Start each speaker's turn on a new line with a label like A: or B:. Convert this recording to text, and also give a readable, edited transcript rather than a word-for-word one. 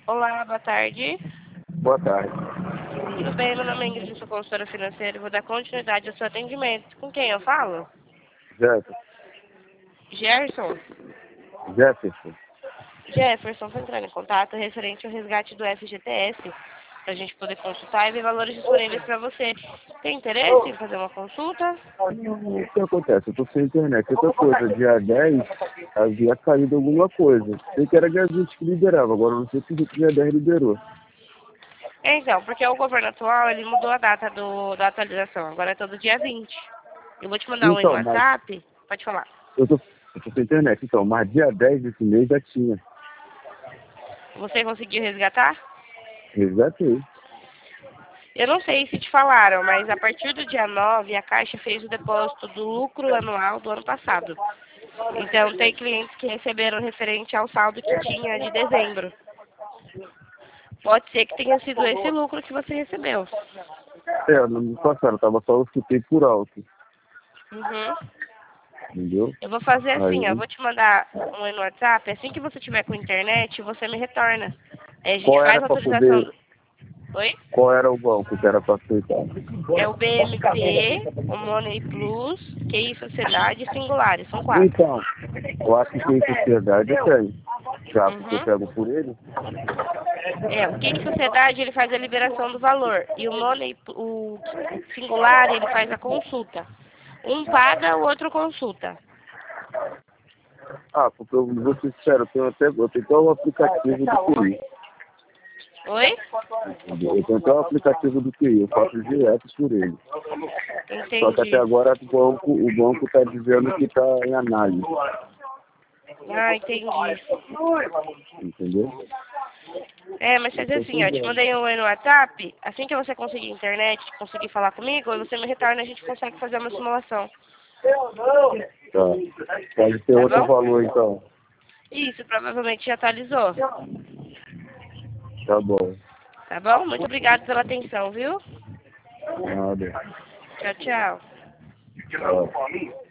A: Olá, boa tarde.
B: Boa tarde.
A: Tudo bem? Meu nome é Ingrid, sou consultora financeira e vou dar continuidade ao seu atendimento. Com quem eu falo?
B: Jefferson.
A: Gerson?
B: Jefferson.
A: Jefferson, foi entrar em contato referente ao resgate do FGTS, para a gente poder consultar e ver valores disponíveis para você. Tem interesse em fazer uma consulta?
B: O que acontece? Eu tô sem internet. Outra coisa, dia 10 havia caído alguma coisa. Sei que era dia 20 que liberava, agora eu não sei se o dia 10 liberou.
A: Então, porque o governo atual, ele mudou a data da atualização. Agora é todo dia 20. Eu vou te mandar um aí no
B: Então, mas
A: WhatsApp. Pode falar.
B: eu tô sem internet. Então, mas dia 10 desse mês já tinha.
A: Você conseguiu resgatar?
B: Resgatei.
A: Eu não sei se te falaram, mas a partir do dia 9 a Caixa fez o depósito do lucro anual do ano passado. Então, tem clientes que receberam referente ao saldo que tinha de dezembro. Pode ser que tenha sido esse lucro que você recebeu.
B: No ano passado, tava só eu chutei por alto.
A: Uhum.
B: Entendeu?
A: Eu vou fazer assim, ó, eu
B: Aí,
A: vou te mandar um aí no WhatsApp. Assim que você tiver com internet, você me retorna. Aí a gente
B: qual era
A: faz a
B: pra
A: autorização.
B: poder.
A: Oi?
B: Qual era o banco que era pra aceitar?
A: É o BMT, o Money Plus, QI Sociedade e Singulares. São 4.
B: Então, eu acho que tem sociedade tem. Já porque eu
A: Uhum.
B: pego por ele.
A: É, o QI Sociedade, ele faz a liberação do valor. E o Money, o Singular, ele faz a consulta. Um paga, o outro consulta.
B: Ah, porque eu vou ser sincero, eu tenho até o aplicativo do QI.
A: Oi?
B: Entendeu? Eu tenho até o aplicativo do QI, eu faço direto por ele. Só que até
A: Entendi.
B: agora o banco está dizendo que está em análise.
A: Ah, entendi.
B: Entendeu?
A: É, mas fazer
B: Então,
A: assim, ó, eu te mandei um aí no WhatsApp, assim que você conseguir internet, conseguir falar comigo, aí você me retorna e a gente consegue fazer uma simulação.
B: tá. Pode ter
A: Tá
B: outro
A: bom?
B: valor então.
A: Isso, provavelmente já atualizou.
B: Tá bom.
A: Tá bom? Muito obrigada pela atenção, viu?
B: Nada.
A: Tchau, tchau.
B: Tchau.